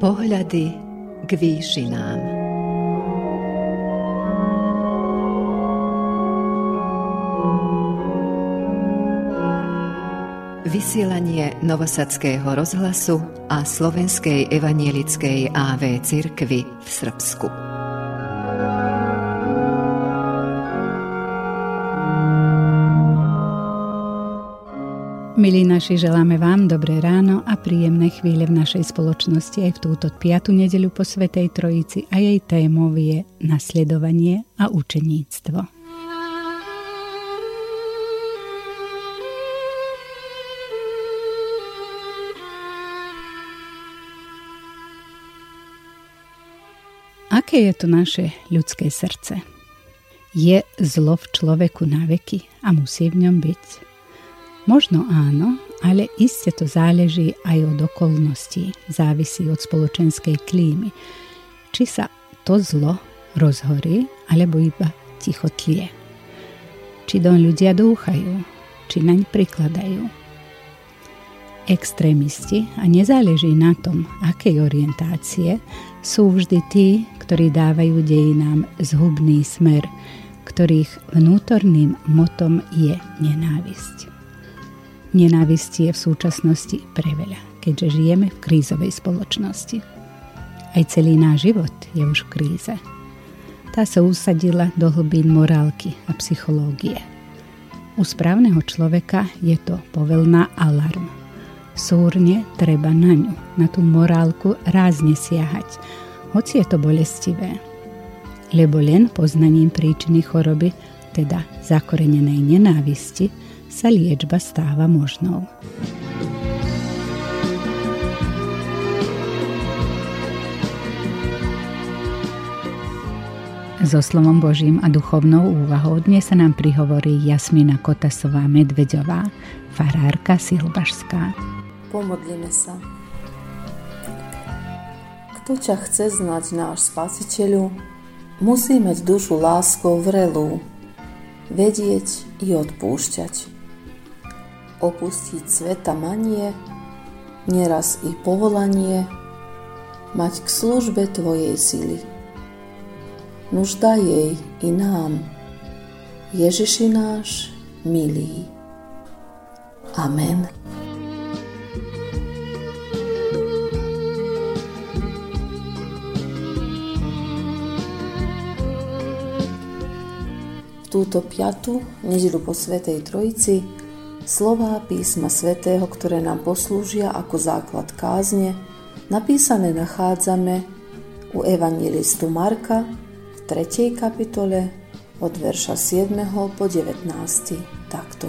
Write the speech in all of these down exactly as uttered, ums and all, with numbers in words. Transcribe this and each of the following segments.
Pohľady k výšinám. Vysielanie Novosadského rozhlasu a Slovenskej evanielickej á vé cirkvi v Srbsku. Milí naši, želáme vám dobré ráno a príjemné chvíle v našej spoločnosti aj v túto piatu nedeľu po Svätej Trojici a jej témou je nasledovanie a učeníctvo. Aké je to naše ľudské srdce? Je zlo v človeku na veky a musí v ňom byť? Možno áno, ale iste to záleží aj od okolností, závisí od spoločenskej klímy. Či sa to zlo rozhorí, alebo iba ticho tlie. Či doň ľudia dúchajú, či naň prikladajú. Extrémisti, a nezáleží na tom, akej orientácie, sú vždy tí, ktorí dávajú dejinám zhubný smer, ktorých vnútorným motom je nenávisť. Nenávisti je v súčasnosti preveľa, keďže žijeme v krízovej spoločnosti. Aj celý náš život je už v kríze. Tá sa usadila do hlbín morálky a psychológie. U správneho človeka je to povelná alarm. Súrne treba na ňu, na tú morálku rázne siahať, hoci je to bolestivé. Lebo len poznaním príčiny choroby, teda zakorenenej nenávisti, sa liečba stáva možnou. So slovom Božím a duchovnou úvahou dnes sa nám prihovorí Jasmina Kotasová-Medveďová, farárka Silbašská. Pomodlíme sa. Kto ťa chce znať, náš Spasiteľu, musí mať dušu láskou vrelú, vedieť i odpúšťať. Opustiť sveta manie, neraz i povolanie, mať k službe Tvojej sily. Nuž daj jej i nám, Ježiši náš milý. Amen. V túto piatu nedeľu po Svätej Trojici slová písma svätého, ktoré nám poslúžia ako základ kázne, napísané nachádzame u evangelistu Marka v tretej kapitole od verša siedmeho po devätnásty takto.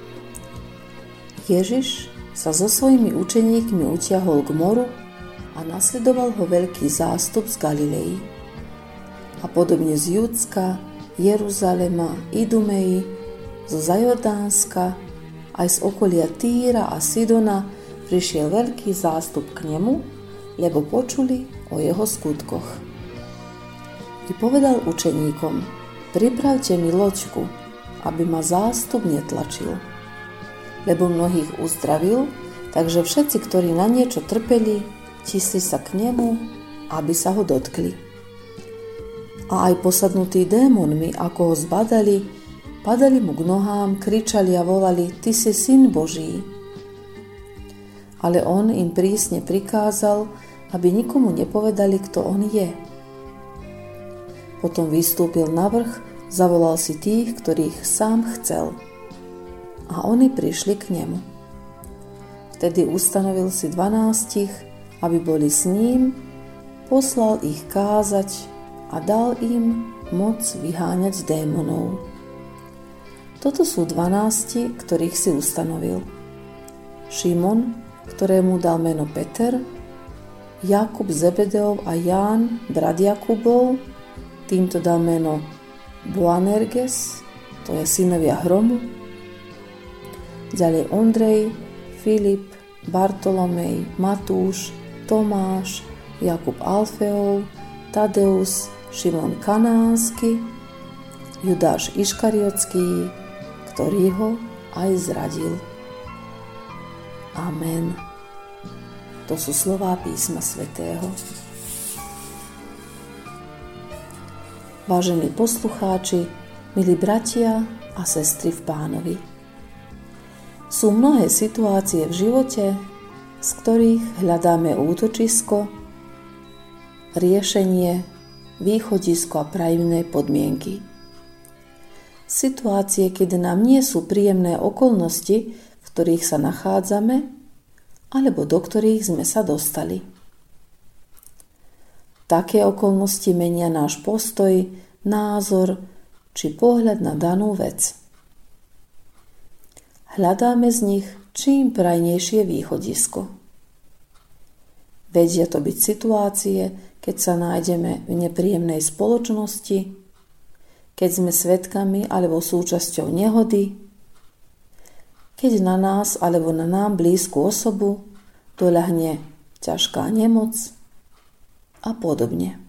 Ježiš sa so svojimi učeníkmi utiahol k moru a nasledoval ho veľký zástup z Galilei. A podobne z Judska, Jeruzalema, Idumei, zo Zajordánska, aj z okolia Týra a Sidona prišiel veľký zástup k nemu, lebo počuli o jeho skutkoch. I povedal učeníkom: pripravte mi loďku, aby ma zástup netlačil. Lebo mnohých uzdravil, takže všetci, ktorí na niečo trpeli, tisli sa k nemu, aby sa ho dotkli. A aj posadnutí démonmi, ako ho zbadali, padali mu k nohám, kričali a volali: Ty si Syn Boží. Ale on im prísne prikázal, aby nikomu nepovedali, kto on je. Potom vystúpil na vrch, zavolal si tých, ktorých sám chcel. A oni prišli k nemu. Vtedy ustanovil si dvanástich, aby boli s ním, poslal ich kázať a dal im moc vyháňať démonov. Toto sú dvanásti, ktorých si ustanovil. Šimon, ktorému dal meno Peter, Jakub Zebedeov a Ján, brat Jakubov, týmto dal meno Boanerges, to je synovia Hromu, ďalej Ondrej, Filip, Bartolomej, Matúš, Tomáš, Jakub Alfeov, Tadeus, Šimon Kanánsky, Judáš Iškariotský, ktorý ho aj zradil. Amen. To sú slová písma svätého. Vážení poslucháči, milí bratia a sestry v Pánovi. Sú mnohé situácie v živote, z ktorých hľadáme útočisko, riešenie, východisko a pravidné podmienky. Situácie, kedy nám nie sú príjemné okolnosti, v ktorých sa nachádzame, alebo do ktorých sme sa dostali. Také okolnosti menia náš postoj, názor či pohľad na danú vec. Hľadáme z nich čím prajnejšie východisko. Vedia to byť situácie, keď sa nájdeme v nepríjemnej spoločnosti, keď sme svedkami alebo súčasťou nehody, keď na nás alebo na nám blízku osobu doľahne ťažká nemoc a podobne.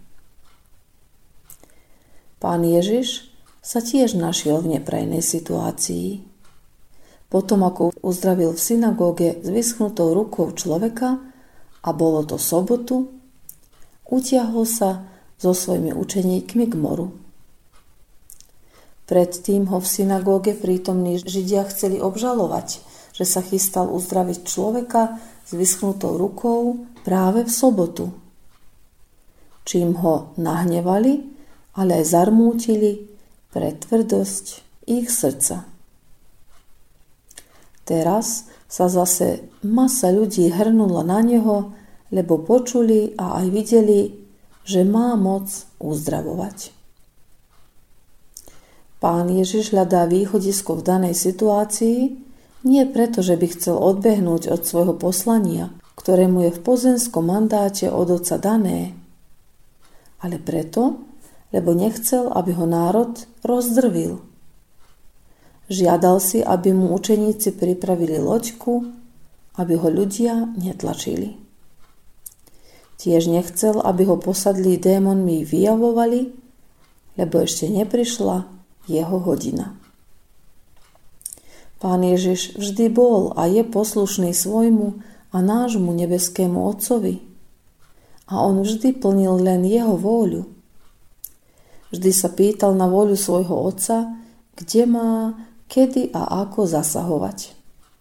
Pán Ježiš sa tiež našiel v neprajnej situácii. Potom, ako uzdravil v synagóge s vyschnutou rukou človeka a bolo to sobotu, utiahol sa so svojimi učeníkmi k moru. Predtým ho v synagóge prítomní Židia chceli obžalovať, že sa chystal uzdraviť človeka s vyschnutou rukou práve v sobotu. Čím ho nahnevali, ale aj zarmútili pre tvrdosť ich srdca. Teraz sa zase masa ľudí hrnula na neho, lebo počuli a aj videli, že má moc uzdravovať. Pán Ježiš hľadá východisko v danej situácii, nie preto, že by chcel odbehnúť od svojho poslania, ktorému je v pozemskom mandáte od Otca dané, ale preto, lebo nechcel, aby ho národ rozdrvil. Žiadal si, aby mu učeníci pripravili loďku, aby ho ľudia netlačili. Tiež nechcel, aby ho posadlí démonmi vyjavovali, lebo ešte neprišla jeho hodina. Pán Ježiš vždy bol a je poslušný svojmu a nášmu nebeskému Otcovi. A on vždy plnil len jeho vôľu. Vždy sa pýtal na vôľu svojho Otca, kde má, kedy a ako zasahovať.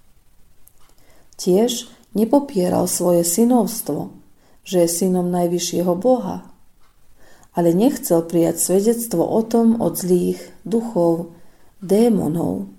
Tiež nepopieral svoje synovstvo, že je synom najvyššieho Boha, ale nechcel prijať svedectvo o tom od zlých duchov, démonov.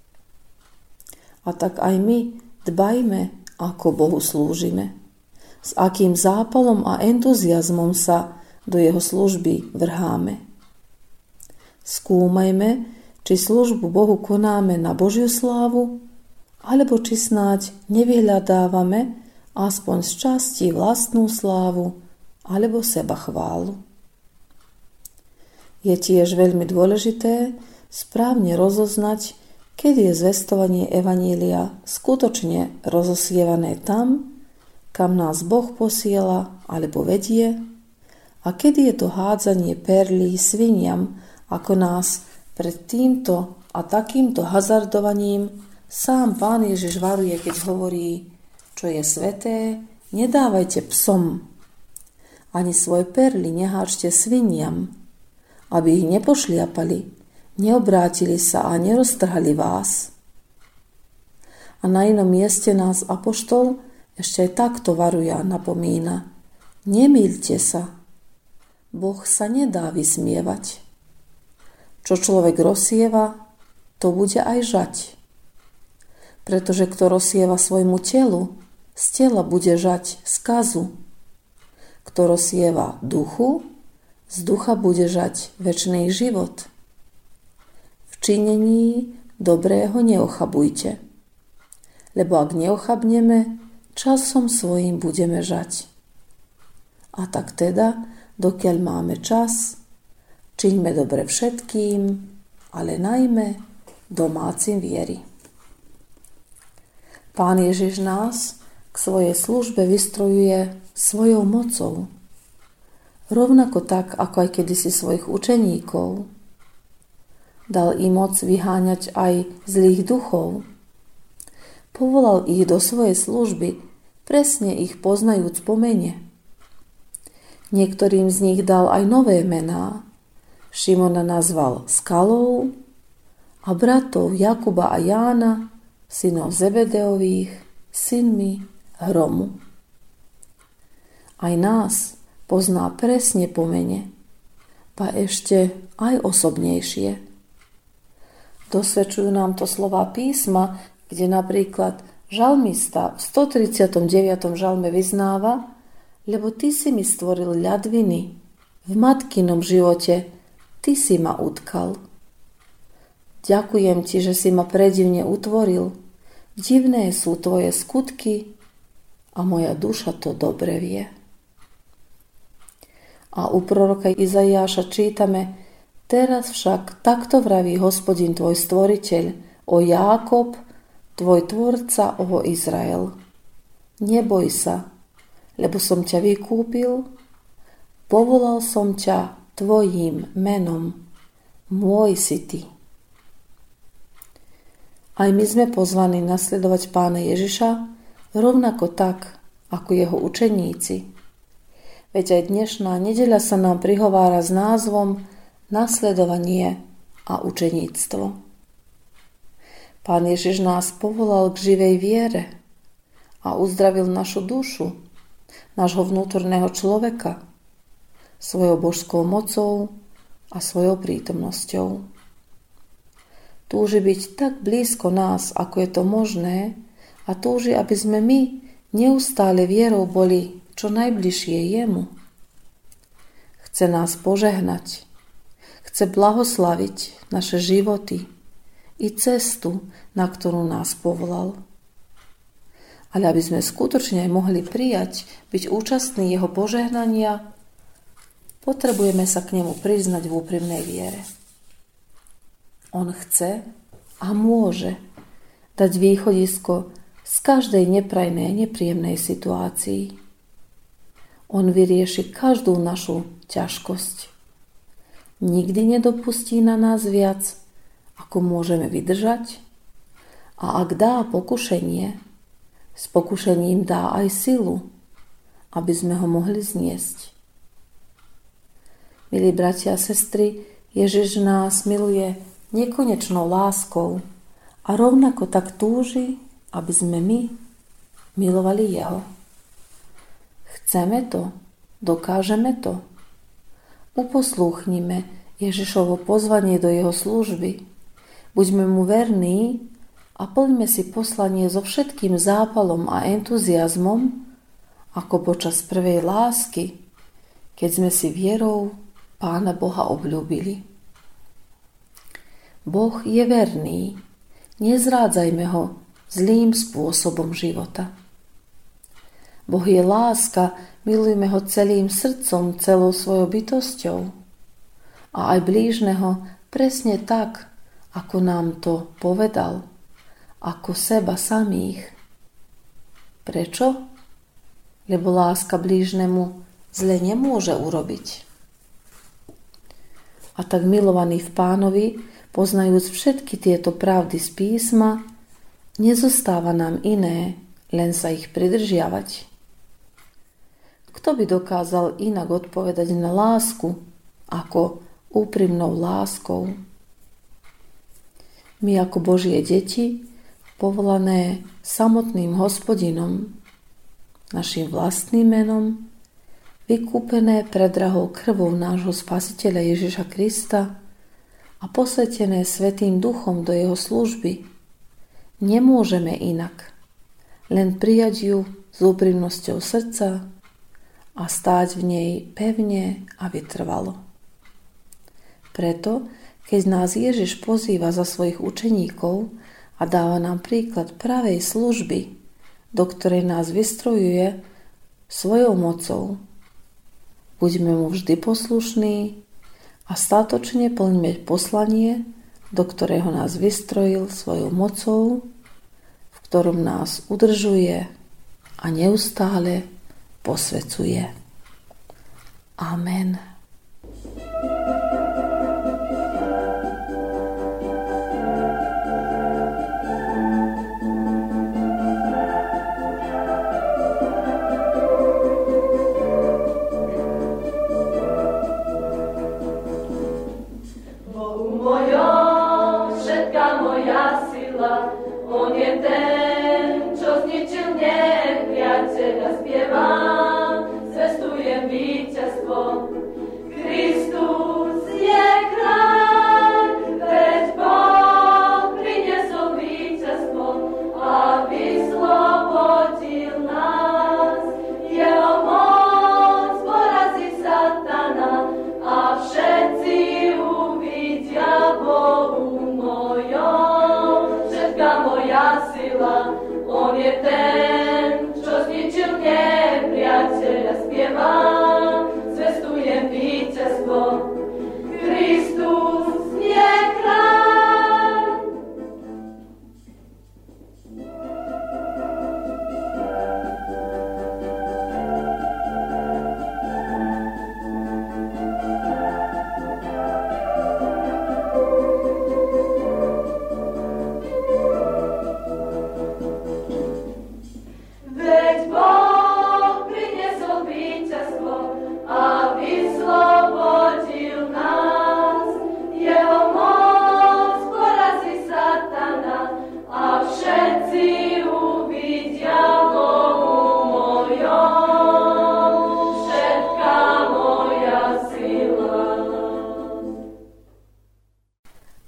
A tak aj my dbajme, ako Bohu slúžime, s akým zápalom a entuziazmom sa do jeho služby vrháme. Skúmajme, či službu Bohu konáme na Božiu slávu, alebo či snáď nevyhľadávame aspoň z časti vlastnú slávu alebo sebachválu. Je tiež veľmi dôležité správne rozoznať, kedy je zvestovanie evanília skutočne rozosievané tam, kam nás Boh posiela alebo vedie, a kedy je to hádzanie perlí sviniam, ako nás pred týmto a takýmto hazardovaním sám Pán Ježiš varuje, keď hovorí, čo je sväté, nedávajte psom, ani svoje perly neháčte sviniam, aby ich nepošliapali, neobrátili sa a neroztrhali vás. A na inom mieste nás apoštol ešte aj takto varuje a napomína. Nemýlte sa, Boh sa nedá vysmievať. Čo človek rozsieva, to bude aj žať. Pretože kto rozsieva svojmu telu, z tela bude žať skazu. Kto rozsieva duchu, z ducha bude žať večný život. V činení dobrého neochabujte, lebo ak neochabneme, časom svojím budeme žať. A tak teda, dokiaľ máme čas, čiňme dobre všetkým, ale najmä domácim viery. Pán Ježiš nás k svojej službe vystrojuje svojou mocou, rovnako tak, ako aj kedysi svojich učeníkov. Dal im moc vyháňať aj zlých duchov. Povolal ich do svojej služby presne ich poznajúc po mene. Niektorým z nich dal aj nové mená. Šimona nazval Skalou a bratov Jakuba a Jána, synov Zebedeových, synmi hromu. Aj nás pozná presne po mene, pa ešte aj osobnejšie. Dosvedčujú nám to slová písma, kde napríklad žalmista v stotridsiatom deviatom žalme vyznáva: lebo ty si mi stvoril ľadviny, v matkinom živote ty si ma utkal. Ďakujem ti, že si ma predivne utvoril, divné sú tvoje skutky a moja duša to dobre vie. A u proroka Izaiáša čítame: teraz však takto vraví Hospodin tvoj stvoriteľ, o Jákob, tvoj tvorca, o Izrael. Neboj sa, lebo som ťa vykúpil, povolal som ťa tvojím menom, môj si ty. Aj my sme pozvaní nasledovať Pána Ježiša rovnako tak, ako jeho učeníci. Veď aj dnešná nedeľa sa nám prihovára s názvom Nasledovanie a učeníctvo. Pán Ježiš nás povolal k živej viere a uzdravil našu dušu, nášho vnútorného človeka, svojou božskou mocou a svojou prítomnosťou. Túži byť tak blízko nás, ako je to možné, a túži, aby sme my neustále vierou boli čo najbližšie jemu. Chce nás požehnať, chce blahoslaviť naše životy i cestu, na ktorú nás povolal. Ale aby sme skutočne aj mohli prijať, byť účastní jeho požehnania, potrebujeme sa k nemu priznať v úprimnej viere. On chce a môže dať východisko z každej neprajnej, nepríjemnej situácii. On vyrieši každú našu ťažkosť. Nikdy nedopustí na nás viac, ako môžeme vydržať, a ak dá pokušenie, s pokušením dá aj silu, aby sme ho mohli zniesť. Milí bratia a sestry, Ježiš nás miluje nekonečnou láskou a rovnako tak túži, aby sme my milovali jeho. Chceme to? Dokážeme to? Uposlúchnime Ježišovo pozvanie do jeho služby. Buďme mu verní a plňme si poslanie so všetkým zápalom a entuziazmom, ako počas prvej lásky, keď sme si vierou Pána Boha obľúbili. Boh je verný, nezrádzajme ho zlým spôsobom života. Boh je láska, milujme ho celým srdcom, celou svojou bytosťou a aj blížneho presne tak, ako nám to povedal, ako seba samých. Prečo? Lebo láska blížnemu zle nemôže urobiť. A tak milovaní v Pánovi, poznajúc všetky tieto pravdy z písma, nezostáva nám iné, len sa ich pridržiavať. Kto by dokázal inak odpovedať na lásku, ako úprimnou láskou? My ako Božie deti, povolané samotným Hospodinom, našim vlastným menom, vykúpené predrahou krvou nášho Spasiteľa Ježiša Krista a posvetené Svätým Duchom do jeho služby, nemôžeme inak, len prijať ju s úprimnosťou srdca a stáť v nej pevne a vytrvalo. Preto, keď nás Ježiš pozýva za svojich učeníkov a dáva nám príklad pravej služby, do ktorej nás vystrojuje svojou mocou, buďme mu vždy poslušní a statočne plňme poslanie, do ktorého nás vystrojil svojou mocou, v ktorom nás udržuje a neustále posvecuje. Amen.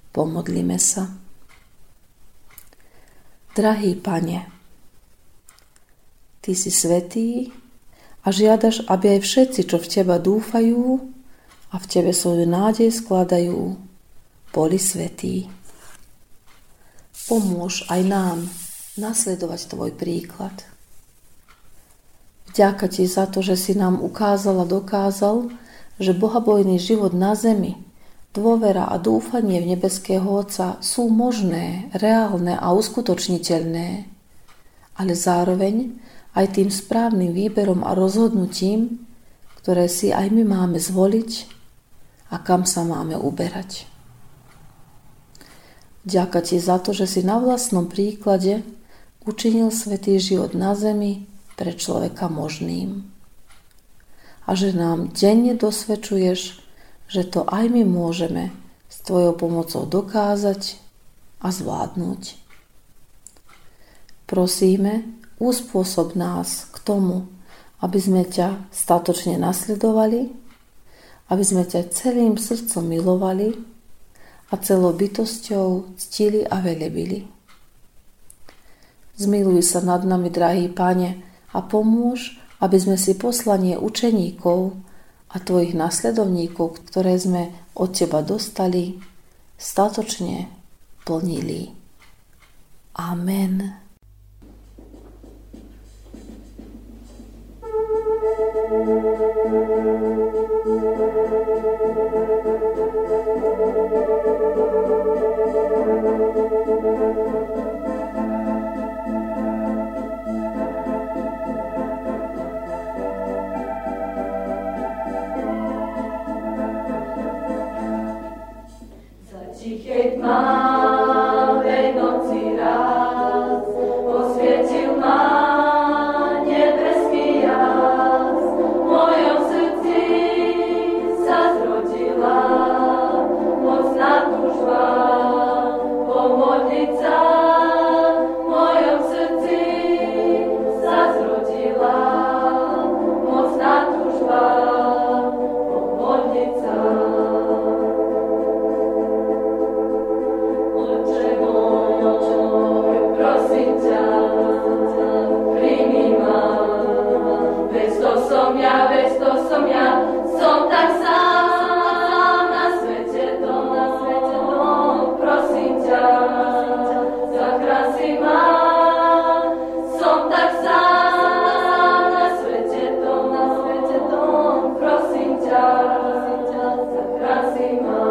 Pomodlíme sa. Drahý Pane, Ty si svätý a žiadaš, aby aj všetci, čo v Teba dúfajú a v Tebe svoju nádej skladajú, boli svätí. Pomôž aj nám nasledovať Tvoj príklad. Vďaka Ti za to, že si nám ukázal a dokázal, že bohabojný život na zemi, dôvera a dúfanie v nebeského Otca sú možné, reálne a uskutočniteľné, ale zároveň aj tým správnym výberom a rozhodnutím, ktoré si aj my máme zvoliť a kam sa máme uberať. Vďaka Ti za to, že si na vlastnom príklade učinil svätý život na zemi pre človeka možným a že nám denne dosvedčuješ, že to aj my môžeme s Tvojou pomocou dokázať a zvládnuť. Prosíme, uspôsob nás k tomu, aby sme ťa statočne nasledovali, aby sme ťa celým srdcom milovali a celou bytosťou ctili a velebili. Zmiluj sa nad nami, drahý Pane, a pomôž, aby sme si poslanie učeníkov a Tvojich nasledovníkov, ktoré sme od Teba dostali, statočne plnili. Amen. Tiché tmavé noci raz osvietil ma nebeský jas. V mojom srdci sa zrodila mocná túžba pomodliť sa. V mojom srdci sa zrodila mocná túžba pomodliť sa. Prosím ťa, príjmi ma, veď to som ja, veď to som ja, som tak sám na svete tom, na svete tom. Prosím ťa, zachráň si ma, som tak sám na svete tom, na svete tom. Prosím ťa, zachráň si ma.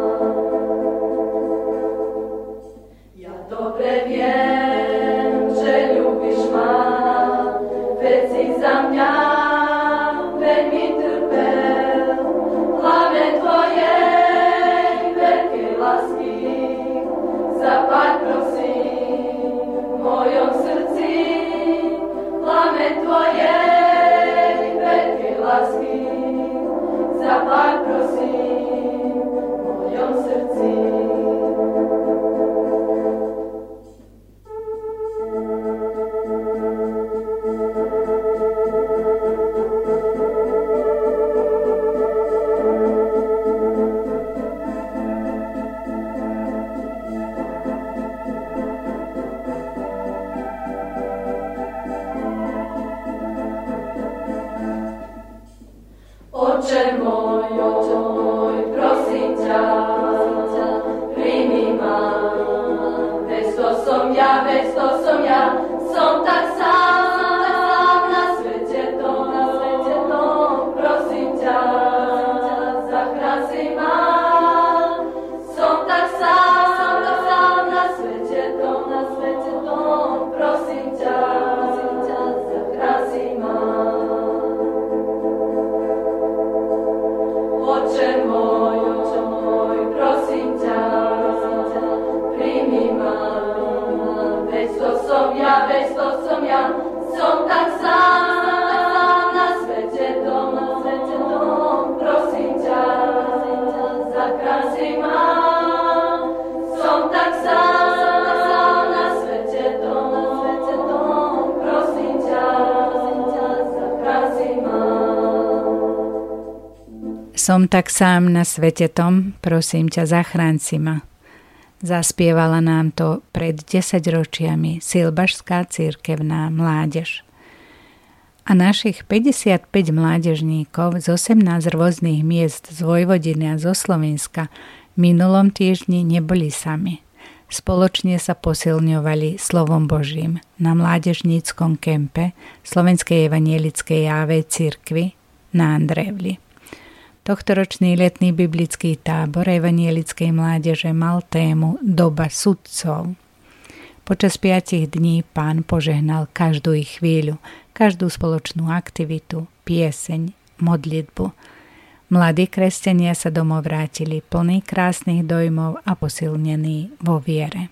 Ja dobre viem, že ľúbiš ma, veď si za mňa veľmi trpel. Hlave Tvojej veľkej lásky zapáľ prosím v mojom srdci. Hlave Tvojej veľkej lásky zapáľ prosím v mojom srdci. Oče môj, oče môj, prosím ťa, príjmi ma, veď to som ja, veď to som ja, som tak sám na svete tom, na svete tom. Prosím ťa, zachráň si ma, som tak sám, tak sám na svete tom, na svete tom. Prosím ťa, zachráň si ma. Oče môj, oče môj, prosím ťa, príjmi ma, veď to som ja, veď to som ja, som tak sám na svete tom, na svete tom. Prosím ťa, zachráň si ma, som tak sám na svete tom, na svete tom. Prosím ťa, zachráň si ma. Som tak sám na svete tom, prosím ťa, zachráň si ma. Zaspievala nám to pred desaťročiami Silbašská cirkevná mládež. A našich päťdesiatpäť mládežníkov z osemnásť rôznych miest z Vojvodiny a zo Slovenska v minulom týždni neboli sami. Spoločne sa posilňovali slovom Božím na mládežníckom kempe Slovenskej evanielickej á vé cirkvi na Andrevli. Tohtoročný letný biblický tábor evanielickej mládeže mal tému Doba sudcov. Počas piatich dní Pán požehnal každú ich chvíľu, každú spoločnú aktivitu, pieseň, modlitbu. Mladí kresťania sa domov vrátili plní krásnych dojmov a posilnení vo viere.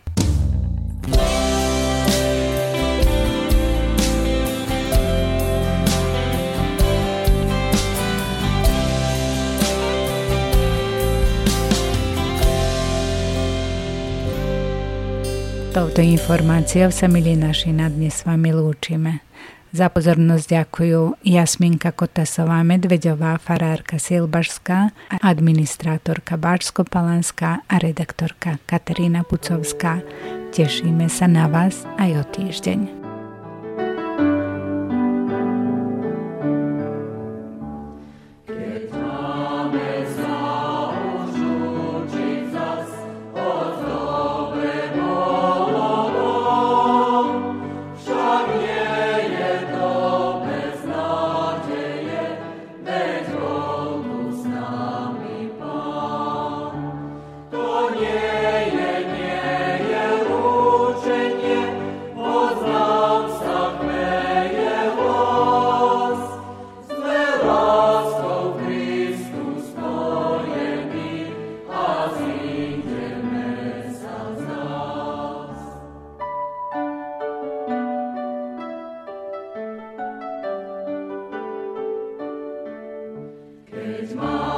Touto informáciou sa, milí naši, na dnes s vami lúčime. Za pozornosť ďakujú Jasminka Kotasová-Medveďová, farárka Silbašská, administrátorka Báčsko-Palanská a redaktorka Katarína Pucovská. Tešíme sa na vás aj o týždeň. It's mine.